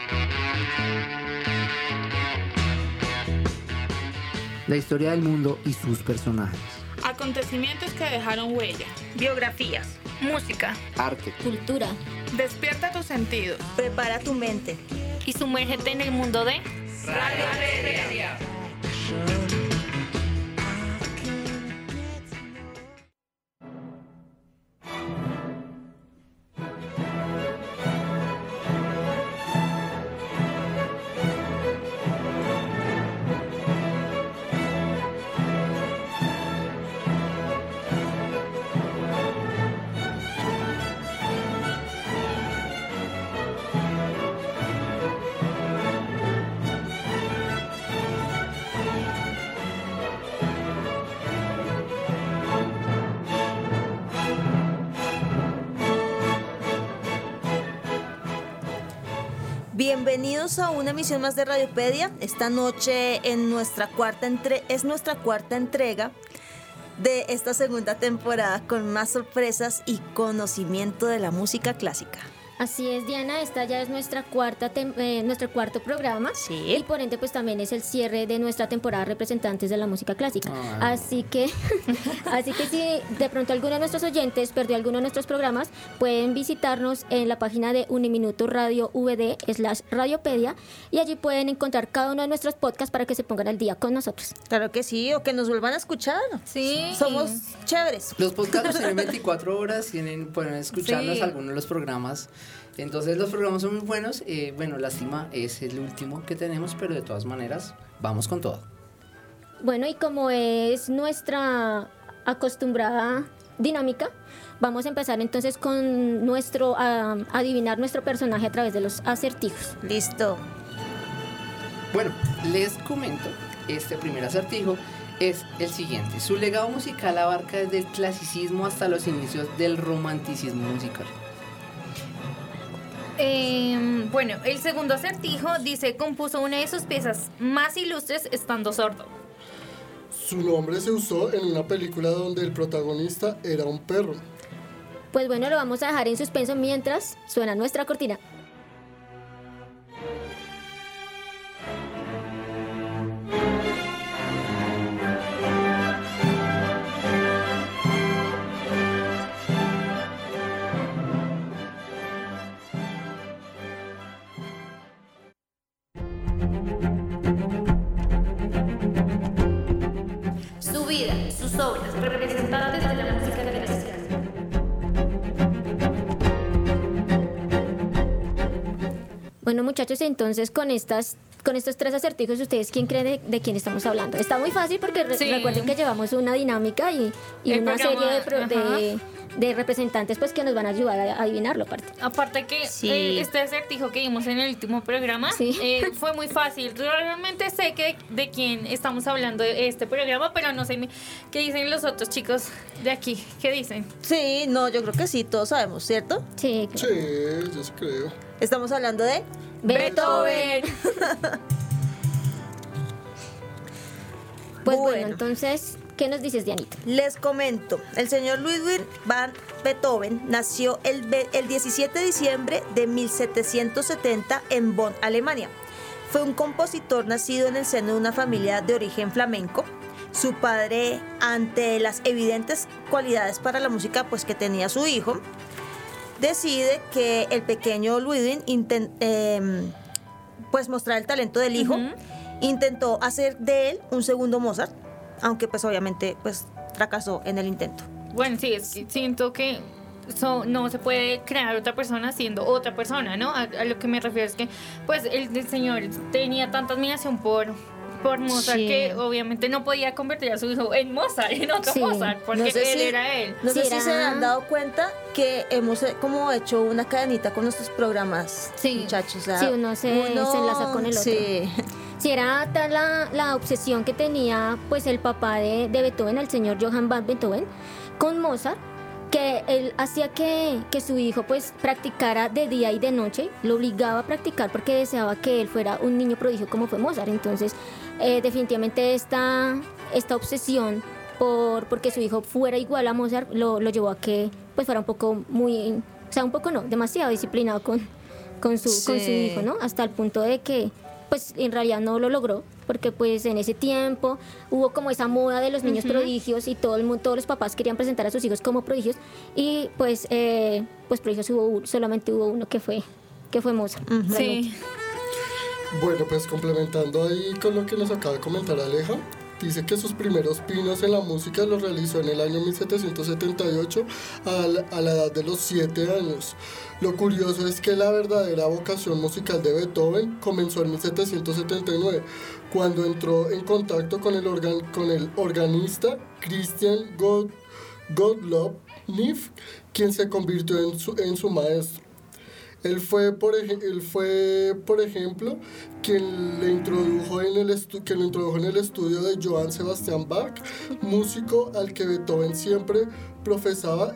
La historia del mundo y sus personajes. Acontecimientos que dejaron huella. Biografías, música, Arte. Cultura. Despierta tus sentidos. prepara tu mente. Y sumérgete en el mundo de Radio Pedia. Bienvenidos a una emisión más de Radiopedia. Esta noche es nuestra cuarta entrega de esta segunda temporada con más sorpresas y conocimiento de la música clásica. Así es, Diana, esta ya es nuestro cuarto programa. Sí. Y por ende pues también es el cierre de nuestra temporada Representantes de la Música Clásica. Así que si de pronto alguno de nuestros oyentes perdió alguno de nuestros programas, pueden visitarnos en la página de Uniminuto Radio VD/Radiopedia y allí pueden encontrar cada uno de nuestros podcasts para que se pongan al día con nosotros. Claro que sí, o que nos vuelvan a escuchar. Sí. Somos chéveres. Los podcasts tienen 24 horas, pueden escucharlos Sí. algunos de los programas. Entonces los programas son muy buenos. Bueno, lástima, es el último que tenemos, pero de todas maneras, vamos con todo. Bueno, y como es nuestra acostumbrada dinámica, vamos a empezar entonces con adivinar nuestro personaje a través de los acertijos. Listo. Bueno, les comento, este primer acertijo es el siguiente. Su legado musical abarca desde el clasicismo hasta los inicios del romanticismo musical. Bueno, el segundo acertijo dice: compuso una de sus piezas más ilustres estando sordo. Su nombre se usó en una película donde el protagonista era un perro. Pues bueno, lo vamos a dejar en suspenso mientras suena nuestra cortina. Su vida, sus obras, representantes de la música clásica. Bueno, muchachos, entonces con estos tres acertijos, ¿ustedes quién creen de quién estamos hablando? Está muy fácil porque Sí. recuerden que llevamos una dinámica y El una programa, serie de representantes pues que nos van a ayudar a adivinarlo aparte. Aparte que Sí. este acertijo que vimos en el último programa Sí. fue muy fácil. Yo realmente sé de quién estamos hablando de este programa, pero no sé qué dicen los otros chicos de aquí. ¿Qué dicen? Sí, no, yo creo que sí, todos sabemos, ¿cierto? Sí. Sí, yo sí creo. Estamos hablando de Beethoven. Pues bueno, Bueno. entonces, ¿qué nos dices, Dianita? Les comento, el señor Ludwig van Beethoven nació el 17 de diciembre de 1770 en Bonn, Alemania. Fue un compositor nacido en el seno de una familia de origen flamenco. Su padre, ante las evidentes cualidades para la música pues, que tenía su hijo, decide que el pequeño Ludwig pues mostrar el talento del hijo. Intentó hacer de él un segundo Mozart, aunque pues obviamente pues fracasó en el intento. Bueno, sí, es que siento que no se puede crear otra persona siendo otra persona, ¿no? A lo que me refiero es que pues el señor tenía tanta admiración por Mozart Sí. que obviamente no podía convertir a su hijo en Mozart, en otro Sí. Mozart, porque No sé él si- era él. No sé Sí, si era- se han dado cuenta que hemos como hecho una cadenita con nuestros programas, Sí. muchachos. O sea, Sí, uno se enlaza con el otro. Sí. Si era tal la obsesión que tenía pues el papá de Beethoven, el señor Johann van Beethoven, con Mozart, que él hacía que su hijo pues practicara de día y de noche, lo obligaba a practicar porque deseaba que él fuera un niño prodigio como fue Mozart. Entonces definitivamente esta obsesión porque su hijo fuera igual a Mozart lo llevó a que pues fuera un poco demasiado disciplinado con con su Sí. hijo, ¿no? Hasta el punto de que pues en realidad no lo logró, porque pues en ese tiempo hubo como esa moda de los niños prodigios y todo el mundo, todos los papás querían presentar a sus hijos como prodigios y pues prodigios solamente hubo uno que fue Mozart. realmente. Sí. Bueno, pues complementando ahí con lo que nos acaba de comentar Aleja, dice que sus primeros pinos en la música los realizó en el año 1778 a la edad de los 7 años. Lo curioso es que la verdadera vocación musical de Beethoven comenzó en 1779, cuando entró en contacto con el organista Christian Gottlob Neff, quien se convirtió en su maestro. Él fue, por ejemplo, quien lo introdujo en el estudio de Johann Sebastian Bach, músico al que Beethoven siempre profesaba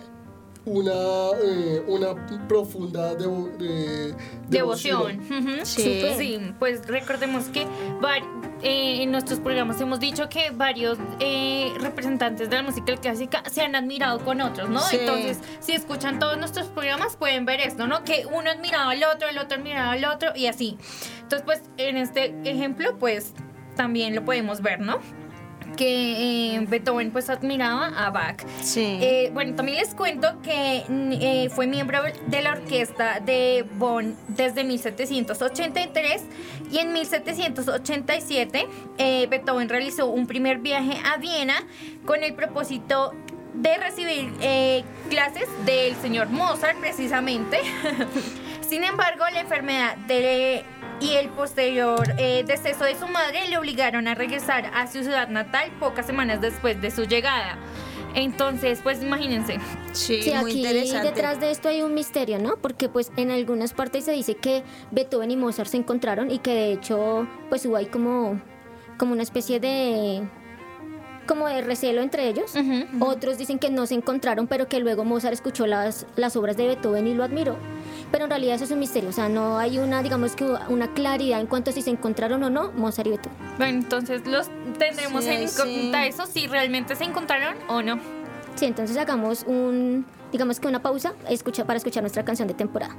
una profunda Devoción. Ujú. Sí. Sí, pues recordemos que en nuestros programas hemos dicho que varios representantes de la música clásica se han admirado con otros, ¿no? Sí. Entonces, si escuchan todos nuestros programas pueden ver esto, ¿no? Que uno admiraba al otro, el otro admiraba al otro y así. Entonces, pues en este ejemplo, pues también lo podemos ver, ¿no? Que Beethoven pues admiraba a Bach. Sí. Bueno, también les cuento que fue miembro de la orquesta de Bonn desde 1783 y en 1787 Beethoven realizó un primer viaje a Viena con el propósito de recibir clases del señor Mozart precisamente. Sin embargo, la enfermedad y el posterior deceso de su madre le obligaron a regresar a su ciudad natal pocas semanas después de su llegada. Entonces, pues imagínense. Sí, Sí, muy aquí interesante. detrás de esto hay un misterio, ¿no? Porque pues en algunas partes se dice que Beethoven y Mozart se encontraron y que de hecho pues hubo ahí como una especie de recelo entre ellos. Otros dicen que no se encontraron, pero que luego Mozart escuchó las obras de Beethoven y lo admiró. Pero en realidad eso es un misterio, o sea, no hay una claridad en cuanto a si se encontraron o no Mozart y Beethoven. Bueno, entonces los tendremos Sí, en incógnita eso, si realmente se encontraron o no. Sí, entonces hagamos una pausa para escuchar nuestra canción de temporada.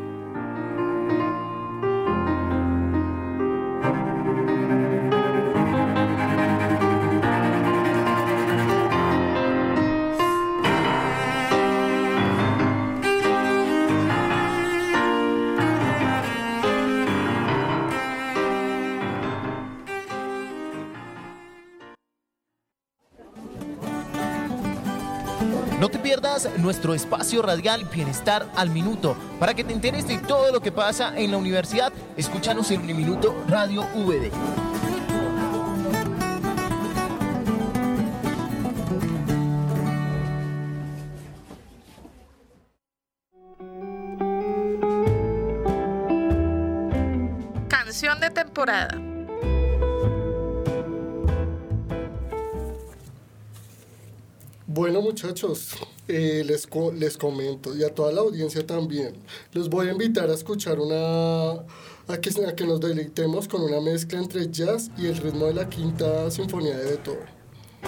No te pierdas nuestro espacio radial Bienestar al Minuto. Para que te enteres de todo lo que pasa en la universidad, escúchanos en Uniminuto Radio VD. Canción de temporada. Bueno, muchachos, les comento, y a toda la audiencia también, los voy a invitar a escuchar a que nos deleitemos con una mezcla entre jazz y el ritmo de la Quinta Sinfonía de Beethoven.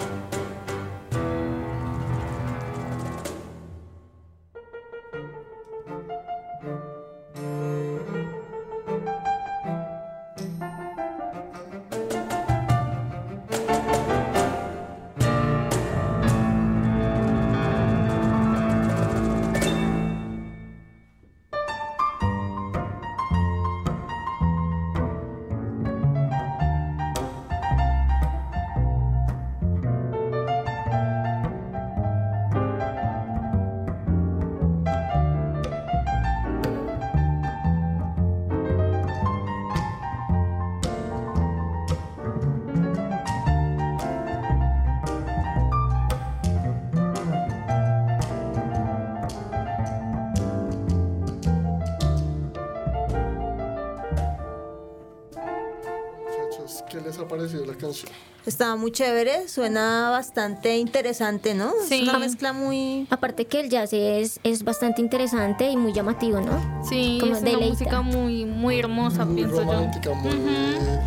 ¿Qué les ha parecido la canción? Estaba muy chévere, suena bastante interesante, ¿no? Sí. Es una mezcla muy... Aparte que el jazz es bastante interesante y muy llamativo, ¿no? Sí, Como es una deleita. música muy, muy hermosa, Muy pienso romántica, muy...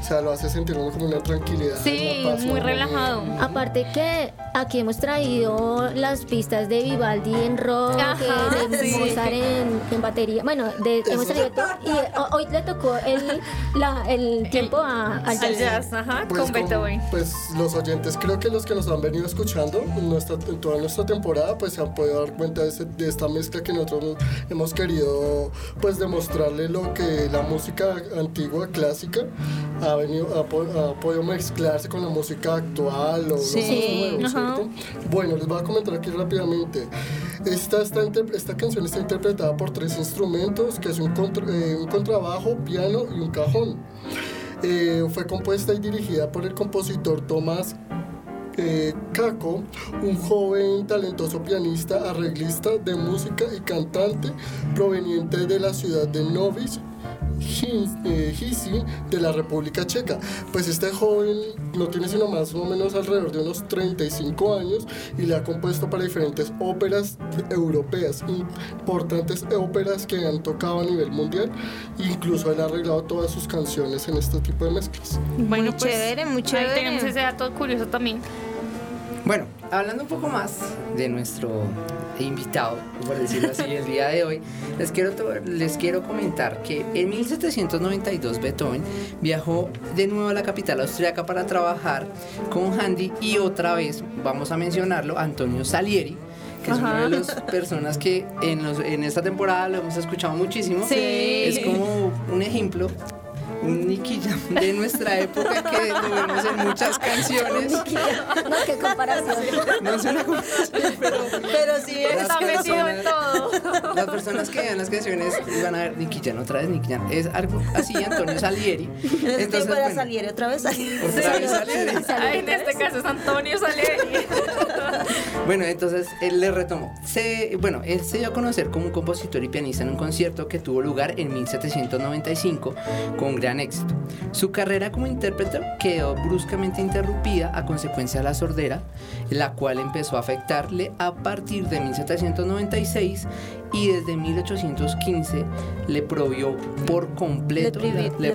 sea, lo hace sentir uno como una tranquilidad. Sí, una paz, muy una relajado. Aparte que aquí hemos traído las pistas de Vivaldi en rock, Ajá, de sí. Mozart en batería. Bueno, hemos traído todo. Y hoy le tocó el tiempo al Al jazz. jazz, ajá, Pues, con Beethoven. pues los oyentes, creo que los que nos han venido escuchando en toda nuestra temporada, pues se han podido dar cuenta de esta mezcla que nosotros hemos querido pues demostrarle lo que la música antigua, clásica, ha podido mezclarse con la música actual o Sí, lo más nuevo, ajá. ¿cierto? Bueno, les voy a comentar aquí rápidamente. Esta canción está interpretada por 3 instrumentos, que es un contrabajo, piano y un cajón. Fue compuesta y dirigida por el compositor Tomás Kako, un joven talentoso pianista, arreglista de música y cantante proveniente de la ciudad de Novi Jičín de la República Checa. Pues este joven no tiene sino más o menos alrededor de unos 35 años y le ha compuesto para diferentes óperas europeas, importantes óperas que han tocado a nivel mundial. Incluso él ha arreglado todas sus canciones en este tipo de mezclas. Bueno, Muy chévere, muy chévere. Ahí tenemos ese dato curioso también. Bueno, hablando un poco más de nuestro invitado, por decirlo así, el día de hoy, les quiero comentar que en 1792 Beethoven viajó de nuevo a la capital austriaca para trabajar con Handy y otra vez, vamos a mencionarlo, Antonio Salieri, que es una de las personas que en esta temporada lo hemos escuchado muchísimo. Sí. Es como un ejemplo, un Nicky Jam de nuestra época que lo vemos en muchas canciones. No, qué comparación. No es una comparación, pero Pero sí, Está metido en todo. las personas que vean las canciones van a ver Nicky Jam, otra vez Nicky Jam. Es algo así, Antonio Salieri. Entonces, para bueno, Salieri otra vez. otra vez Salieri. Ay, en este caso es Antonio Salieri. Bueno, entonces él le retomó. Él se dio a conocer como un compositor y pianista en un concierto que tuvo lugar en 1795 con gran éxito. Su carrera como intérprete quedó bruscamente interrumpida a consecuencia de la sordera, la cual empezó a afectarle a partir de 1796 y desde 1815 le privó por completo le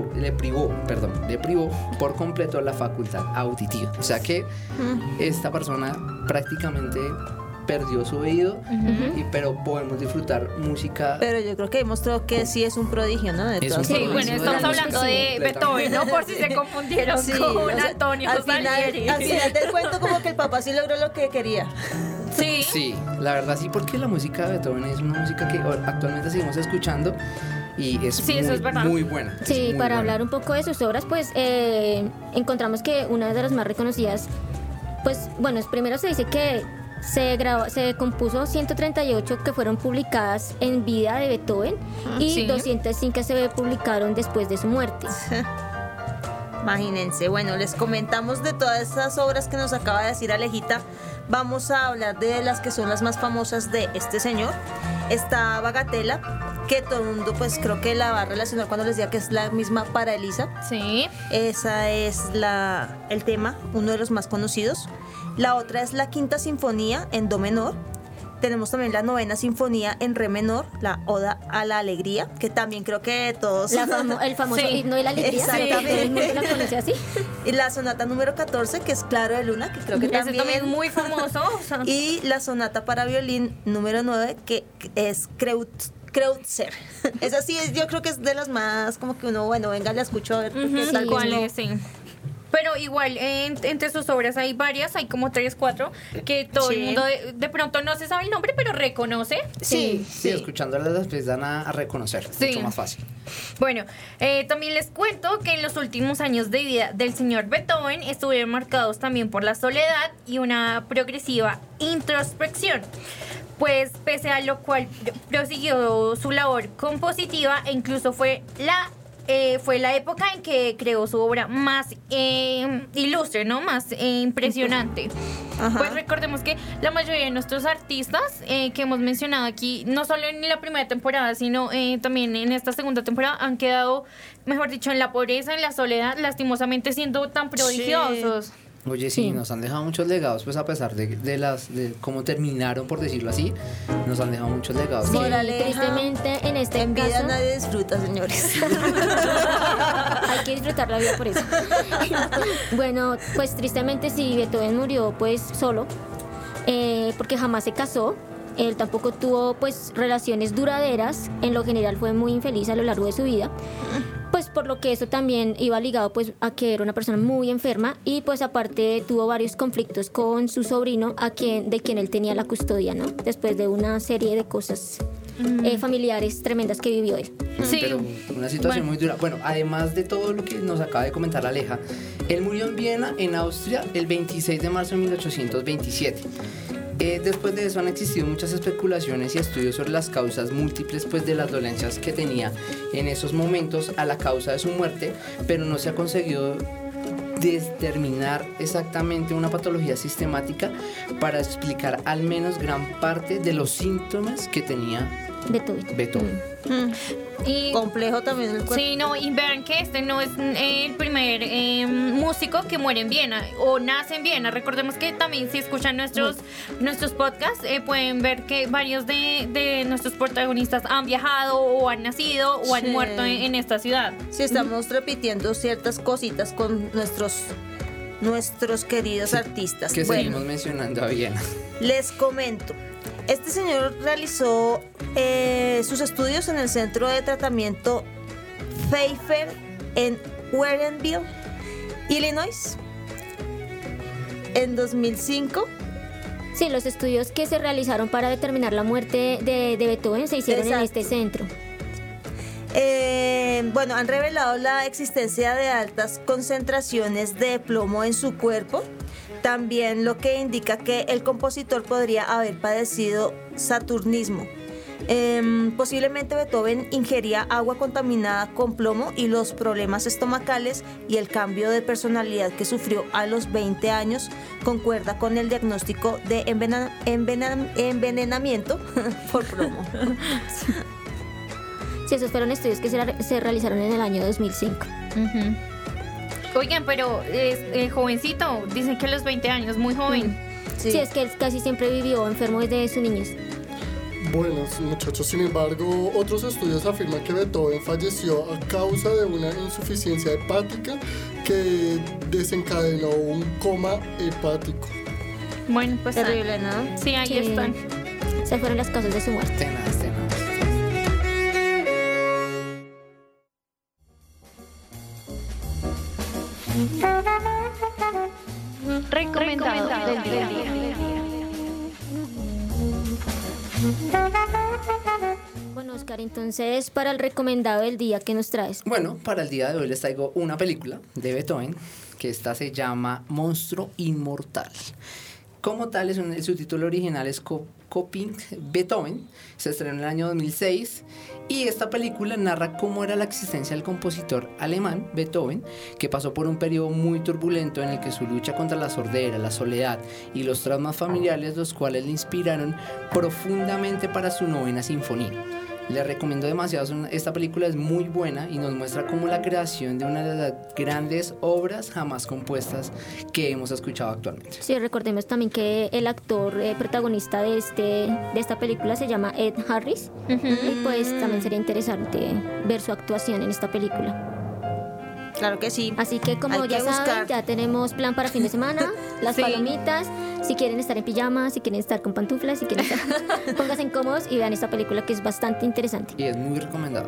privó por completo la facultad auditiva. O sea que esta persona prácticamente perdió su oído, pero podemos disfrutar música. Pero yo creo que he mostrado que sí es un prodigio, ¿no? De Es todas un Sí, formas. bueno, estamos hablando de Beethoven, ¿no? Por si se confundieron Sí, con o sea, Antonio al Salieri. final del cuento como que el papá sí logró lo que quería. Sí. Sí, la verdad sí, porque la música de Beethoven es una música que actualmente seguimos escuchando y es, Sí, eso es verdad. muy buena. es Sí, muy para buena. hablar un poco de sus obras, pues encontramos que una de las más reconocidas, pues bueno, primero se dice que se compuso 138 que fueron publicadas en vida de Beethoven y sí. 205 se publicaron después de su muerte. Imagínense, bueno, les comentamos de todas esas obras que nos acaba de decir Alejita. Vamos a hablar de las que son las más famosas de este señor. Está Bagatela, que todo el mundo pues creo que la va a relacionar cuando les diga que es la misma para Elisa. Sí. Esa es el tema, uno de los más conocidos. La otra es la Quinta Sinfonía en Do menor. Tenemos también la Novena Sinfonía en Re menor, la Oda a la Alegría, que también creo que todos... El famoso Sí, himno de la alegría, exactamente. todo el mundo la conoce así. Y la Sonata número 14, que es Claro de Luna, que creo que Ese también... también es muy famoso. O sea, Y la Sonata para violín número 9, que es Kreutzer. Esa sí es, yo creo que es de las más como que uno, bueno, venga, la escucho a ver. porque ujú, tal vez ¿cuál no- es? Sí. Pero igual, entre sus obras hay varias, hay como 3, 4, que todo Sí. el mundo de pronto no se sabe el nombre, pero reconoce. Sí, Sí, escuchándolas les dan a reconocer, Sí. mucho más fácil. Bueno, también les cuento que en los últimos años de vida del señor Beethoven estuvieron marcados también por la soledad y una progresiva introspección. Pues pese a lo cual prosiguió su labor compositiva e incluso fue la época en que creó su obra más ilustre, ¿no? Más impresionante. Ajá. Pues recordemos que la mayoría de nuestros artistas que hemos mencionado aquí, no solo en la primera temporada, sino también en esta segunda temporada, han quedado, mejor dicho, en la pobreza, en la soledad, lastimosamente siendo tan prodigiosos. Oye, sí, nos han dejado muchos legados, pues a pesar de cómo terminaron, por decirlo así, nos han dejado muchos legados. Sí, Moraleja, tristemente en este En vida caso nadie disfruta, señores. hay que disfrutar la vida por eso. Bueno, pues tristemente sí, Beethoven murió pues solo, porque jamás se casó. Él tampoco tuvo pues relaciones duraderas, en lo general fue muy infeliz a lo largo de su vida, pues por lo que eso también iba ligado pues a que era una persona muy enferma y pues aparte tuvo varios conflictos con su sobrino de quien él tenía la custodia, ¿no? Después de una serie de cosas familiares tremendas que vivió él. Sí. Pero una situación muy dura. Bueno, además de todo lo que nos acaba de comentar Aleja, él murió en Viena, en Austria, el 26 de marzo de 1827. Después de eso han existido muchas especulaciones y estudios sobre las causas múltiples pues, de las dolencias que tenía en esos momentos a la causa de su muerte, pero no se ha conseguido determinar exactamente una patología sistemática para explicar al menos gran parte de los síntomas que tenía Beethoven. Y Complejo también el cuerpo. sí, no, y vean que este no es el primer músico que muere en Viena o nace en Viena. Recordemos que también si escuchan nuestros podcasts pueden ver que varios de nuestros protagonistas han viajado o han nacido o han Sí. muerto en esta ciudad. Sí, estamos repitiendo ciertas cositas con nuestros queridos artistas. Que Bueno, seguimos mencionando a Viena. les comento. Este señor realizó sus estudios en el centro de tratamiento Pfeiffer en Warrenville, Illinois, en 2005. Sí, los estudios que se realizaron para determinar la muerte de Beethoven se hicieron en Exacto. este centro. Bueno, han revelado la existencia de altas concentraciones de plomo en su cuerpo, también lo que indica que el compositor podría haber padecido saturnismo. Posiblemente Beethoven ingería agua contaminada con plomo y los problemas estomacales y el cambio de personalidad que sufrió a los 20 años concuerda con el diagnóstico de envenenamiento por plomo. Sí, esos fueron estudios que se realizaron en el año 2005. Oigan, pero es jovencito, dicen que a los 20 años, muy joven. Sí, es que él casi siempre vivió enfermo desde su niñez. Bueno, muchachos, sin embargo, otros estudios afirman que Beethoven falleció a causa de una insuficiencia hepática que desencadenó un coma hepático. Bueno, pues Terrible, ¿no? sí, ahí Sí. están. Esas fueron las causas de su muerte. Tenaz. Recomendado del día. Bueno, Oscar, entonces para el recomendado del día, ¿qué nos traes? Bueno, para el día de hoy les traigo una película de Beethoven, que esta se llama Monstruo Inmortal. Como tal, su título original es Coping Beethoven, se estrenó en el año 2006 y esta película narra cómo era la existencia del compositor alemán Beethoven, que pasó por un periodo muy turbulento en el que su lucha contra la sordera, la soledad y los traumas familiares, los cuales le inspiraron profundamente para su 9ª sinfonía. Les recomiendo demasiado, esta película es muy buena y nos muestra cómo la creación de una de las grandes obras jamás compuestas que hemos escuchado actualmente. Sí, recordemos también que el actor protagonista de esta película se llama Ed Harris y pues también sería interesante ver su actuación en esta película. Claro que sí. Así que como Hay ya que saben, buscar. ya tenemos plan para fin de semana, las Sí. palomitas, si quieren estar en pijama, si quieren estar con pantuflas, si quieren estar, pónganse cómodos y vean esta película que es bastante interesante. Y es muy recomendado.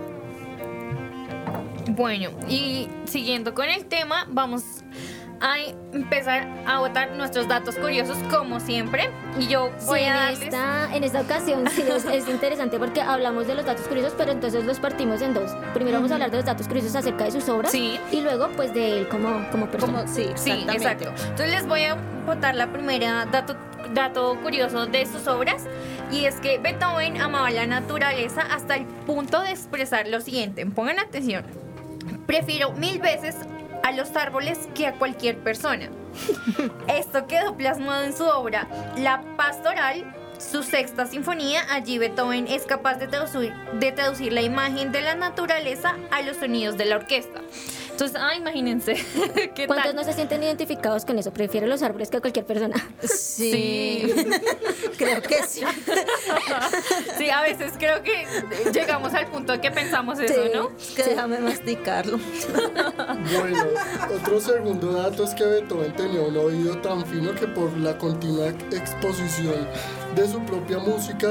Bueno, y siguiendo con el tema, vamos a empezar a botar nuestros datos curiosos como siempre. Y yo voy Sí, a darles... en esta ocasión sí es interesante porque hablamos de los datos curiosos, pero entonces los partimos en dos. Primero vamos a hablar de los datos curiosos acerca de sus obras Sí. y luego pues de él como persona. Sí, Sí, exactamente. exacto. Entonces les voy a botar la primera dato curioso de sus obras, y es que Beethoven amaba la naturaleza hasta el punto de expresar lo siguiente. Pongan atención. Prefiero 1000 veces a los árboles que a cualquier persona. Esto quedó plasmado en su obra La Pastoral, su 6ª sinfonía. Allí Beethoven es capaz de traducir la imagen de la naturaleza a los sonidos de la orquesta. Entonces, imagínense. ¿Qué ¿Cuántos tal? no se sienten identificados con eso? Prefiero los árboles que a cualquier persona. Sí. Creo que sí. Sí, a veces creo que llegamos al punto de que pensamos eso, Sí, ¿no? es que déjame masticarlo. Bueno, otro segundo dato es que Beethoven tenía un oído tan fino que por la continua exposición de su propia música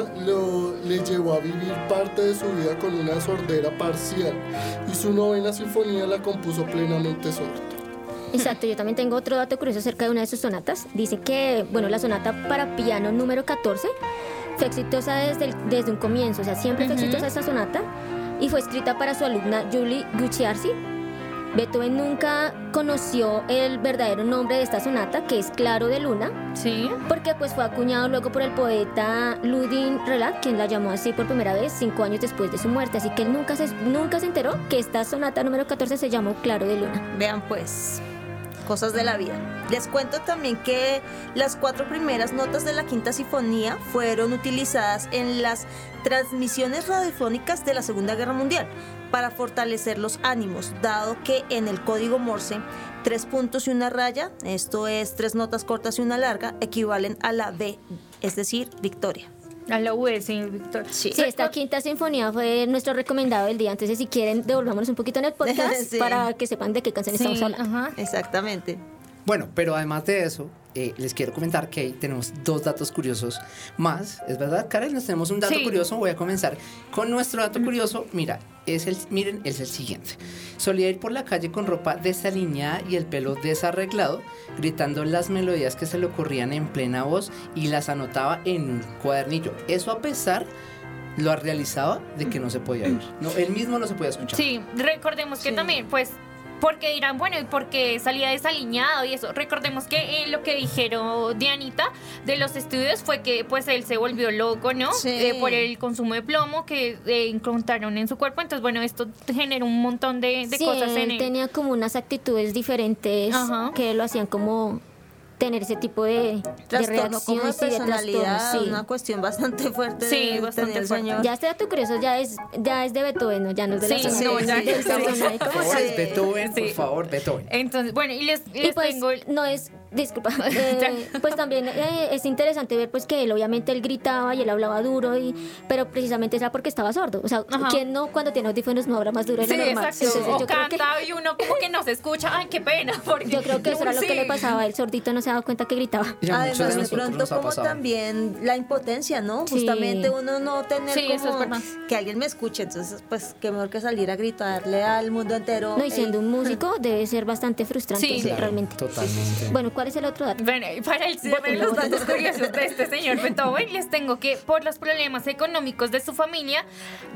le llevó a vivir parte de su vida con una sordera parcial y su novena sinfonía la compuso plenamente sordo. Exacto, yo también tengo otro dato curioso acerca de una de sus sonatas. Dice que, bueno, la sonata para piano número 14 fue exitosa desde un comienzo, o sea, siempre fue exitosa esa sonata y fue escrita para su alumna Julie Guicciardi. Beethoven nunca conoció el verdadero nombre de esta sonata, que es Claro de Luna, Sí. porque pues fue acuñado luego por el poeta Ludwig Relat, quien la llamó así por primera vez 5 años después de su muerte, así que él nunca se enteró que esta sonata número 14 se llamó Claro de Luna. Vean pues, cosas de la vida. Les cuento también que las 4 primeras notas de la Quinta Sinfonía fueron utilizadas en las transmisiones radiofónicas de la Segunda Guerra Mundial para fortalecer los ánimos, dado que en el código Morse 3 puntos y una raya, esto es 3 notas cortas y una larga, equivalen a la V, es decir, victoria. A la US, sí, Víctor. Sí, esta quinta sinfonía fue nuestro recomendado del día, entonces si quieren devolvámonos un poquito en el podcast Sí. para que sepan de qué canción estamos hablando. Ajá. Exactamente. Bueno, pero además de eso, les quiero comentar que tenemos 2 datos curiosos más. ¿Es verdad, Karen? Nos tenemos un dato Sí. curioso. Voy a comenzar con nuestro dato curioso. Mira, miren, es el siguiente. Solía ir por la calle con ropa desalineada y el pelo desarreglado, gritando las melodías que se le ocurrían en plena voz y las anotaba en un cuadernillo. Eso a pesar lo realizaba de que no se podía oír. No, él mismo no se podía escuchar. Sí, recordemos que Sí. también, pues, porque dirán, bueno, ¿y por qué salía desaliñado y eso? Recordemos que lo que dijeron Dianita de los estudios fue que, pues, él se volvió loco, ¿no? Sí. Por el consumo de plomo que encontraron en su cuerpo. Entonces, bueno, esto generó un montón de Sí, cosas en él él. tenía como unas actitudes diferentes Ajá. que lo hacían como tener ese tipo de Trastorno como de reacción, sí, de personalidad, trastorno, sí. una cuestión bastante fuerte. Sí, de bastante tener el fuerte. señor. Ya este dato curioso ya es de Beethoven, ¿no? Ya no es de la Sí, sonata, no, ya- del personaje Por como favor, tal. es Beethoven, por Sí. favor, Beethoven. Entonces, bueno, y les Y pues tengo... no es, disculpa, pues también es interesante ver pues que él obviamente él gritaba y él hablaba duro, pero precisamente era porque estaba sordo. O sea, Ajá. ¿quién no cuando tiene audífonos no habla más duro de Sí, lo normal? exacto. Entonces, O yo creo que- canta y uno como que no se escucha. Ay, qué pena. Porque yo creo que eso era lo que Sí. le pasaba, el sordito no se daba cuenta que gritaba. Y a muchos de Además, de nosotros pronto nos ha como pasado. también la impotencia, ¿no? Sí. Justamente uno no tener Sí, eso como es verdad. que alguien me escuche, entonces pues qué mejor que salir a gritarle al mundo entero. No, y siendo "Ey". un músico debe ser bastante frustrante, Sí. Claro, realmente. Totalmente. Bueno, ¿cuál es el otro dato? Bueno, y para el cierre de los datos curiosos de este señor Beethoven, les tengo que por los problemas económicos de su familia,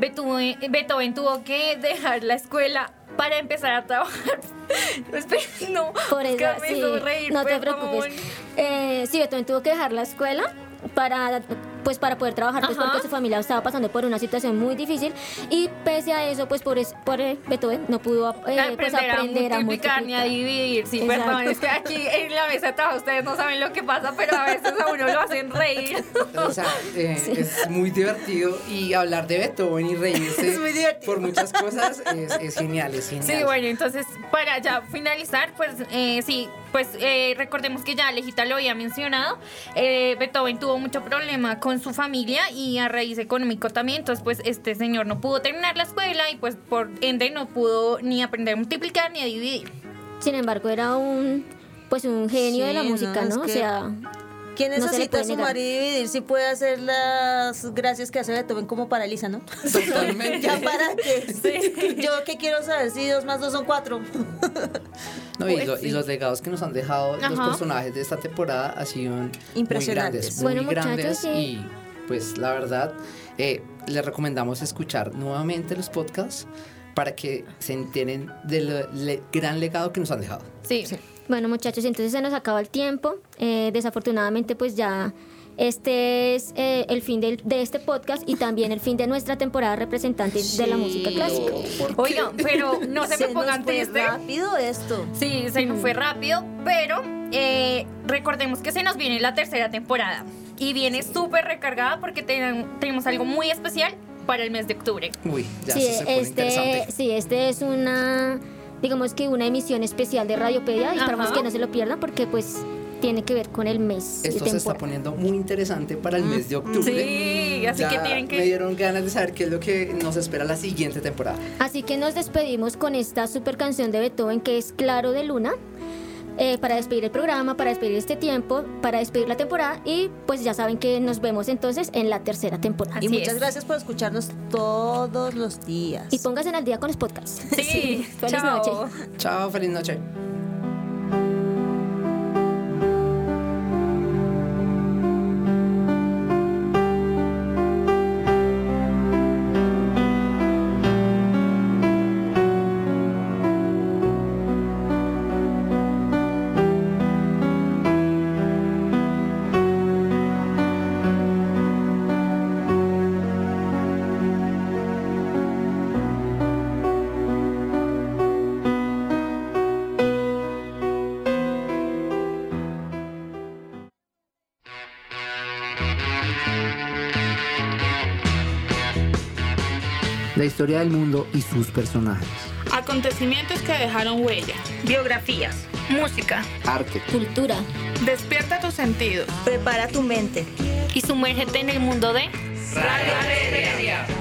Beethoven tuvo que dejar la escuela para empezar a trabajar. Espera, no, Por es eso, que me sí, hizo reír, no te por favor. preocupes. Sí, Beethoven tuvo que dejar la escuela para poder trabajar, pues Ajá. porque su familia estaba pasando por una situación muy difícil y pese a eso, pues por Beethoven no pudo pues, aprender a multiplicar ni a dividir. Sí, Exacto. perdón, es que aquí en la mesa de trabajo ustedes no saben lo que pasa, pero a veces a uno lo hacen reír. O sea, es muy divertido y hablar de Beethoven y reírse Es muy divertido. por muchas cosas es genial, es genial. Sí, bueno, entonces para ya finalizar, pues recordemos que ya Alejita lo había mencionado, Beethoven tuvo mucho problema con su familia y a raíz económico también, entonces pues este señor no pudo terminar la escuela y pues por ende no pudo ni aprender a multiplicar ni a dividir. Sin embargo, era un genio de la Sí, música, no, ¿no? es O que- sea, ¿Quién no se le necesita puede negar. sumar y dividir si puede hacer las gracias que hace Beethoven como para Elisa, ¿no? Totalmente. ¿Ya para qué? Yo que quiero saber si 2 más 2 son 4. No, y, Pues, y los legados que nos han dejado los Ajá. personajes de esta temporada han sido Impresionantes. muy Bueno, grandes, muchachos, sí. y pues la verdad les recomendamos escuchar nuevamente los podcasts para que se enteren del gran legado que nos han dejado. Sí. bueno, muchachos, entonces se nos acaba el tiempo. Desafortunadamente, pues ya este es el fin de este podcast y también el fin de nuestra temporada representantes de la música clásica. Oigan, pero no se me pongan fue tristes. rápido esto. Sí, se nos fue rápido, pero recordemos que se nos viene la tercera temporada y viene súper recargada porque tenemos algo muy especial para el mes de octubre. Uy, ya Sí, se pone interesante. este es digamos que una emisión especial de Radiopedia, y esperamos Ajá. que no se lo pierdan porque pues tiene que ver con el mes Esto de se está temporada. poniendo muy interesante para el mes de octubre. Sí, así Ya que tienen me que... dieron ganas de saber qué es lo que nos espera la siguiente temporada. Así que nos despedimos con esta super canción de Beethoven que es Claro de Luna, para despedir el programa, para despedir este tiempo, para despedir la temporada, y pues ya saben que nos vemos entonces en la tercera temporada. Y Así muchas es. gracias por escucharnos todos los días. Y pónganse al día con los podcasts. Sí, Feliz chao. noche. Chao, feliz noche. La historia del mundo y sus personajes. Acontecimientos que dejaron huella. Biografías, música Arte. Cultura. Despierta tus sentidos. Prepara tu mente. y sumérgete en el mundo de... Radio Aleteria.